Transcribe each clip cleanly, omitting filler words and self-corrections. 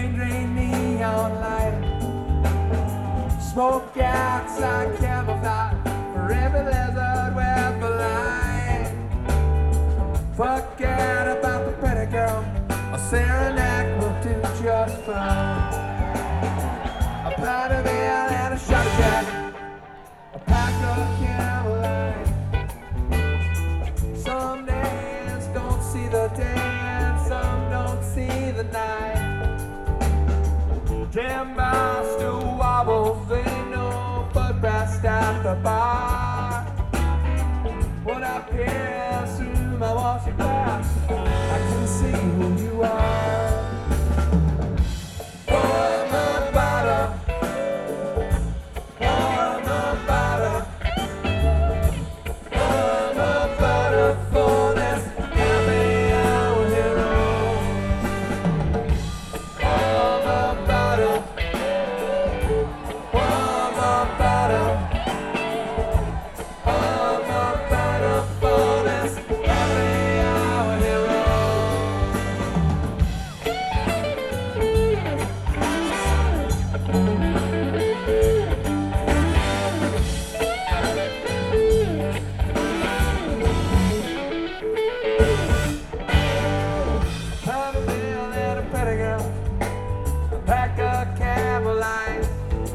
Strange rain, neon light, smoke outside, camouflage for every lizard with a light. Forget about the pretty girl, a Saranac will do just fine. A pint of ale and a shot of Jack, a pack of Camelite. Some days don't see the day and some don't see the night. 10 miles to wobbles, ain't no but rest at the bar. When I pierce through my washing glass, I can see who you are. Pour my bottle, pour my bottle, pour my bottle for this happy hour hero. Pour my bottle, pour my bottle, pour my bottle for this happy hour hero. Have a meal and a pretty girl, a pack of Camelite.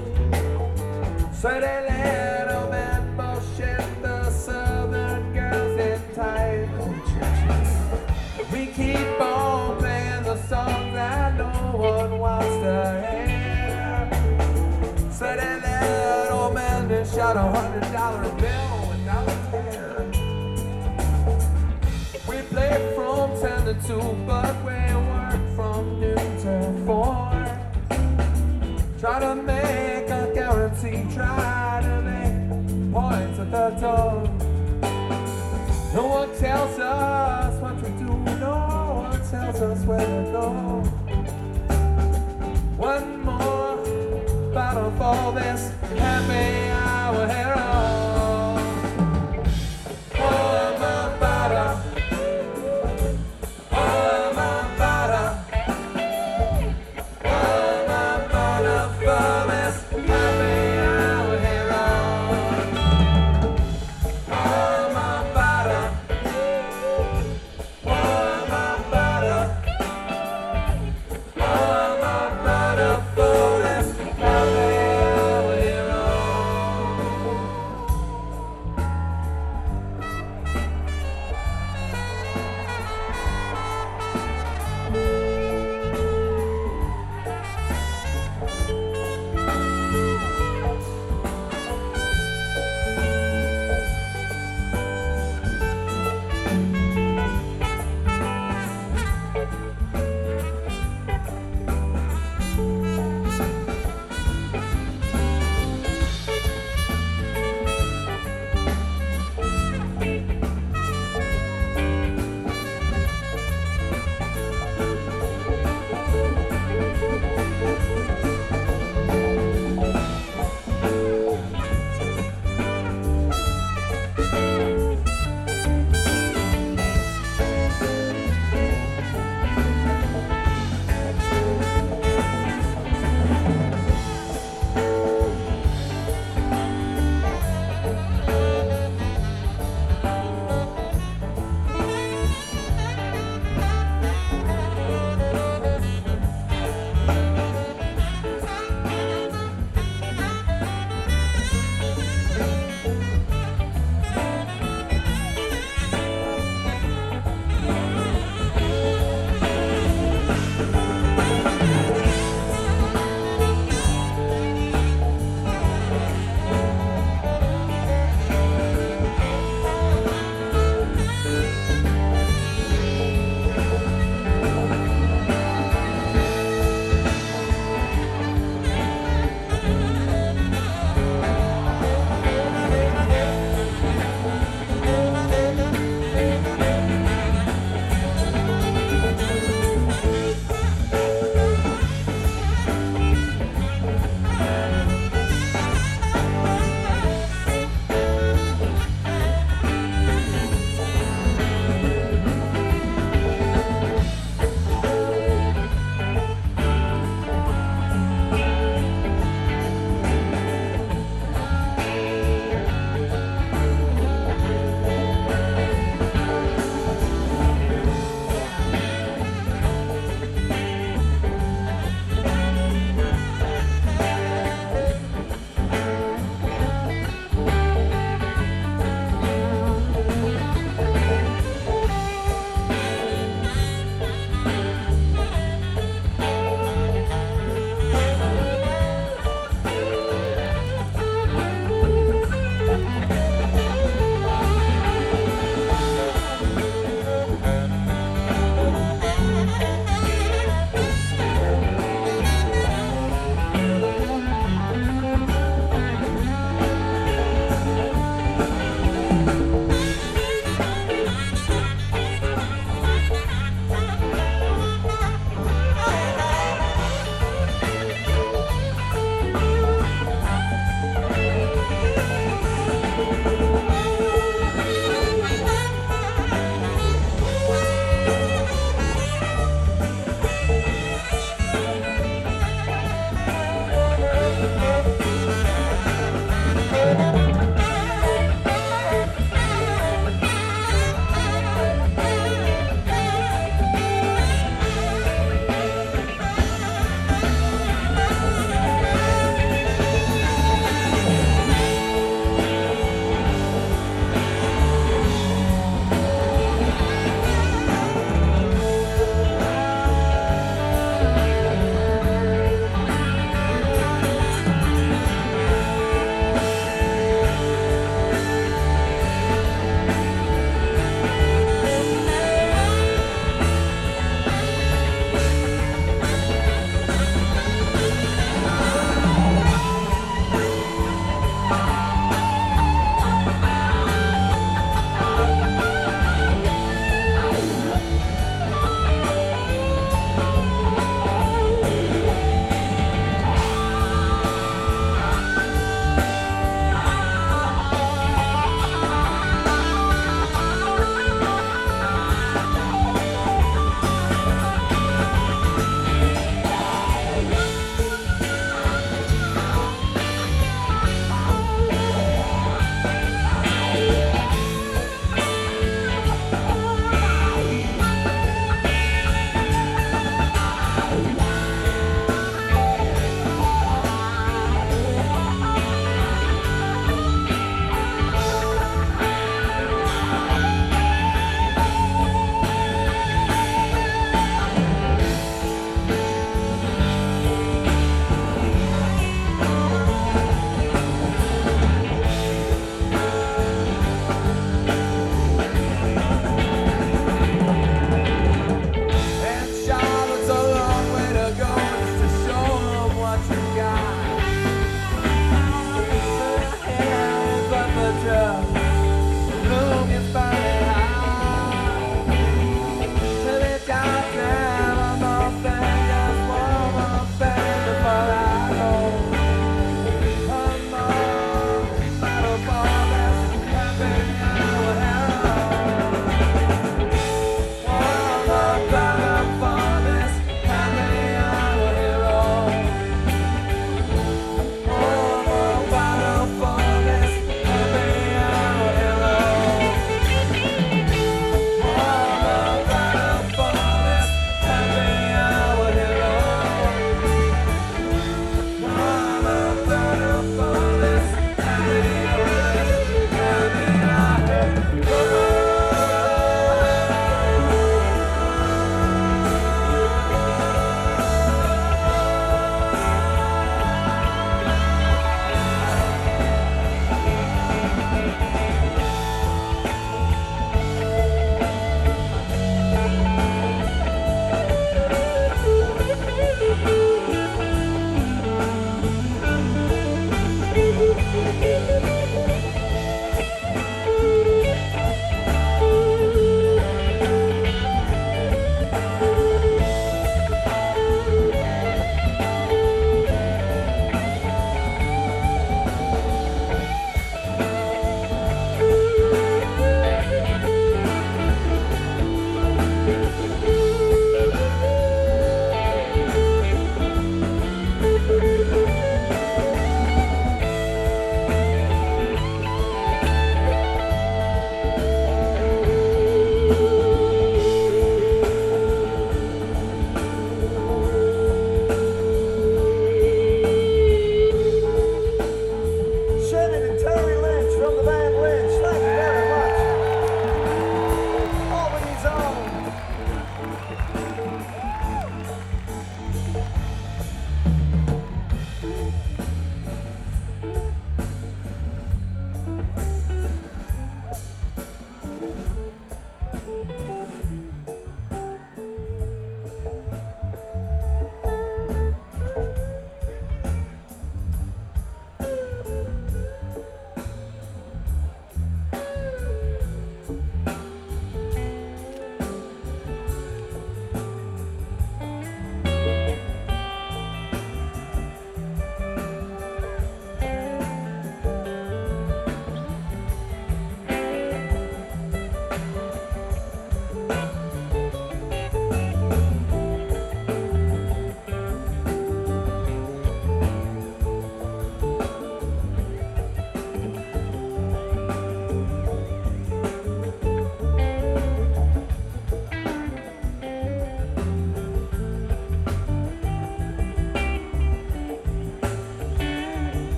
Say they little man bullshit the southern girls in tight. We keep on playing the songs that no one wants to hear. Say they little man just shot $100 bill without a tear. We play from 10 to 2, but we work from noon to 4. Try to make a guarantee, try to make points at the door. No one tells us what to do, no one tells us where to go.